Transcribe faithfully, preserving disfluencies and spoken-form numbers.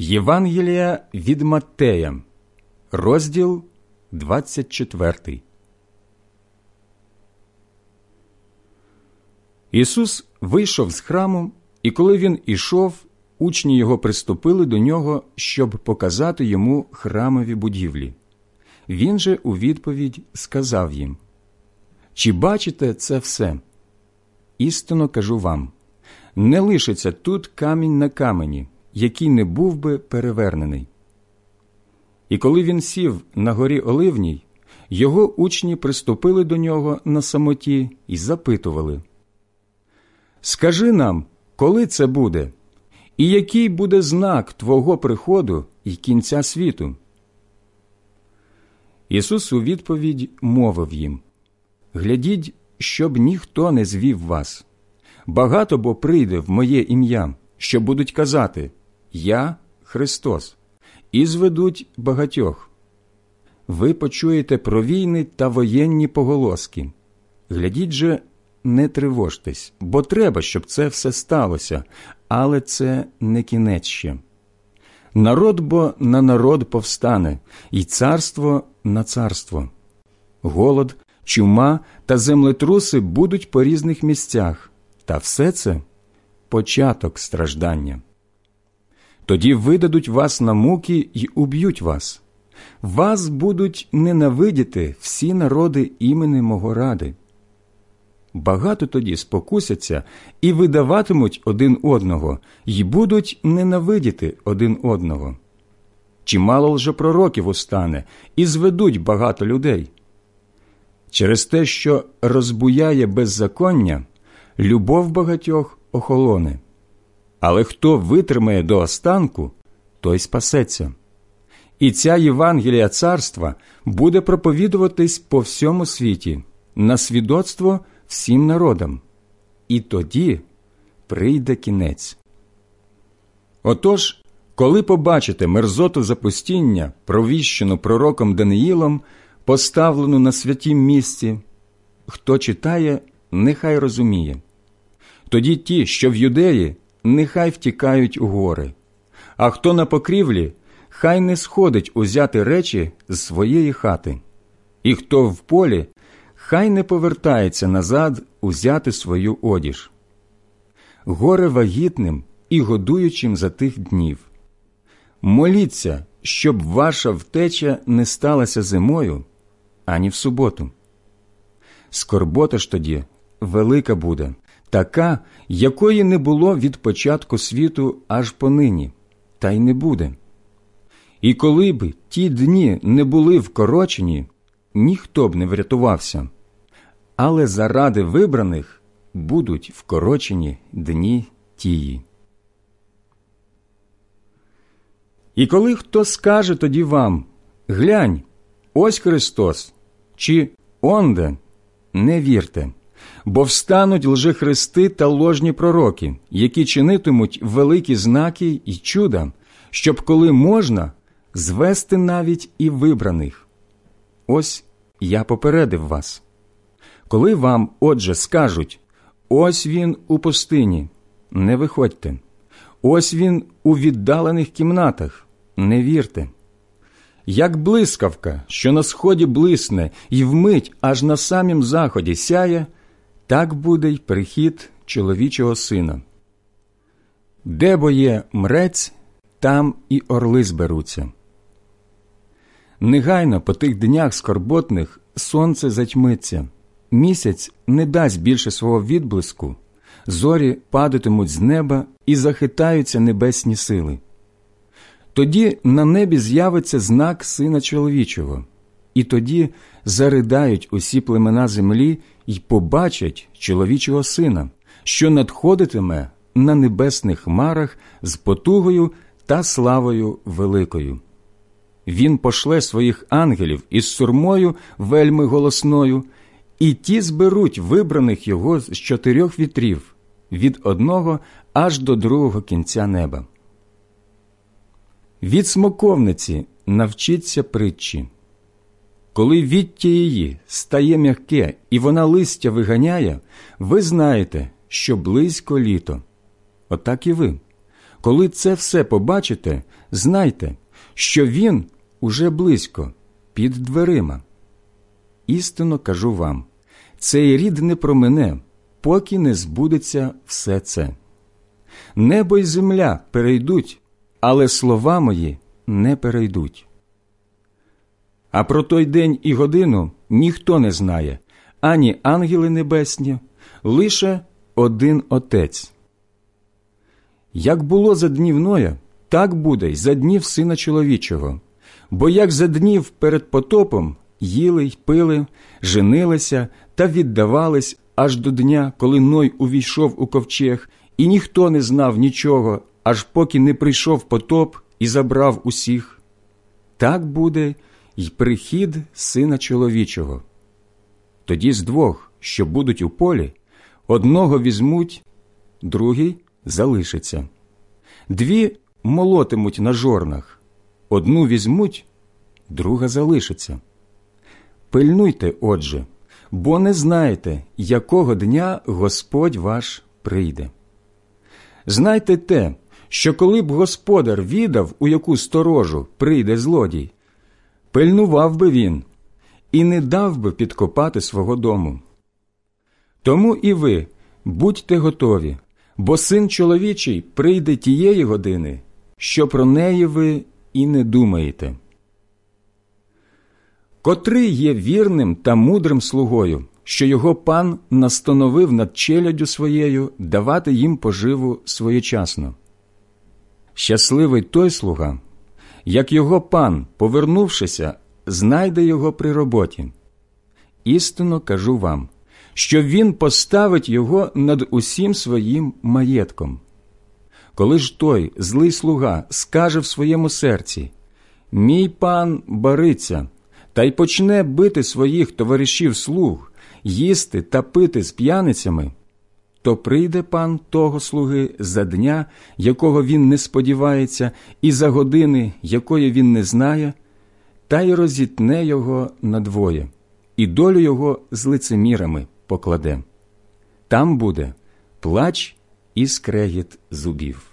Євангелія від Маттея, розділ двадцять четвертий. Ісус вийшов з храму, і коли Він ішов, учні Його приступили до Нього, щоб показати Йому храмові будівлі. Він же у відповідь сказав їм: «Чи бачите це все? Істинно кажу вам, не лишиться тут камінь на камені, який не був би перевернений». І коли він сів на горі Оливній, його учні приступили до нього на самоті і запитували: «Скажи нам, коли це буде, і який буде знак Твого приходу і кінця світу?» Ісус у відповідь мовив їм: «Глядіть, щоб ніхто не звів вас. Багато бо прийде в моє ім'я, що будуть казати: Я Христос, і зведуть багатьох. Ви почуєте про війни та воєнні поголоски. Глядіть же, не тривожтесь, бо треба, щоб це все сталося, але це не кінець ще. Народ бо на народ повстане, і царство на царство. Голод, чума та землетруси будуть по різних місцях, та все це – початок страждання. Тоді видадуть вас на муки й уб'ють вас. Вас будуть ненавидіти всі народи імені мого ради. Багато тоді спокусяться і видаватимуть один одного, й будуть ненавидіти один одного. Чимало лжепророків устане, і зведуть багато людей. Через те, що розбуяє беззаконня, любов багатьох охолоне. Але хто витримає до останку, той спасеться. І ця Євангелія царства буде проповідуватись по всьому світі, на свідоцтво всім народам. І тоді прийде кінець. Отож, коли побачите мерзоту запустіння, провіщену пророком Даниїлом, поставлену на святім місці, хто читає, нехай розуміє. Тоді ті, що в Юдеї, нехай втікають у гори, а хто на покрівлі, хай не сходить узяти речі з своєї хати, і хто в полі, хай не повертається назад узяти свою одіж. Горе вагітним і годуючим за тих днів. Моліться, щоб ваша втеча не сталася зимою, ані в суботу. Скорбота ж тоді велика буде, така, якої не було від початку світу аж понині, та й не буде. І коли б ті дні не були вкорочені, ніхто б не врятувався, але заради вибраних будуть вкорочені дні тії. І коли хто скаже тоді вам: «Глянь, ось Христос», чи «Онде», не вірте, бо встануть лжехристи та ложні пророки, які чинитимуть великі знаки і чуда, щоб, коли можна, звести навіть і вибраних. Ось я попередив вас. Коли вам, отже, скажуть: «Ось він у пустині», не виходьте. «Ось він у віддалених кімнатах», не вірте. Як блискавка, що на сході блисне і вмить аж на самім заході сяє, так буде й прихід чоловічого сина. Де бо є мрець, там і орли зберуться. Негайно по тих днях скорботних сонце затьмиться, місяць не дасть більше свого відблиску, зорі падатимуть з неба і захитаються небесні сили. Тоді на небі з'явиться знак Сина Чоловічого, і тоді заридають усі племена землі й побачать Чоловічого Сина, що надходитиме на небесних хмарах з потугою та славою великою. Він пошле своїх ангелів із сурмою вельми голосною, і ті зберуть вибраних його з чотирьох вітрів, від одного аж до другого кінця неба. Від смоковниці навчіться притчі. Коли віття її стає м'яке і вона листя виганяє, ви знаєте, що близько літо. Отак і ви. Коли це все побачите, знайте, що він уже близько, під дверима. Істинно кажу вам, цей рід не промине, поки не збудеться все це. Небо й земля перейдуть, але слова мої не перейдуть. А про той день і годину ніхто не знає, ані ангели небесні, лише один Отець. Як було за днів Ноя, так буде й за днів Сина Чоловічого. Бо як за днів перед потопом їли й пили, женилися та віддавались аж до дня, коли Ной увійшов у ковчег, і ніхто не знав нічого, аж поки не прийшов потоп і забрав усіх, так буде й прихід Сина Чоловічого. Тоді з двох, що будуть у полі, одного візьмуть, другий залишиться. Дві молотимуть на жорнах, одну візьмуть, друга залишиться. Пильнуйте, отже, бо не знаєте, якого дня Господь ваш прийде. Знайте те, що коли б господар відав, у яку сторожу прийде злодій, пильнував би він і не дав би підкопати свого дому. Тому і ви будьте готові, бо Син Чоловічий прийде тієї години, що про неї ви і не думаєте. Котрий є вірним та мудрим слугою, що його пан настановив над челяддю своєю давати їм поживу своєчасно. Щасливий той слуга, як його пан, повернувшися, знайде його при роботі. Істинно кажу вам, що він поставить його над усім своїм маєтком. Коли ж той злий слуга скаже в своєму серці: «Мій пан бариться», та й почне бити своїх товаришів слуг, їсти та пити з п'яницями, то прийде пан того слуги за дня, якого він не сподівається, і за години, якої він не знає, та й розітне його надвоє, і долю його з лицемірами покладе. Там буде плач і скрегіт зубів.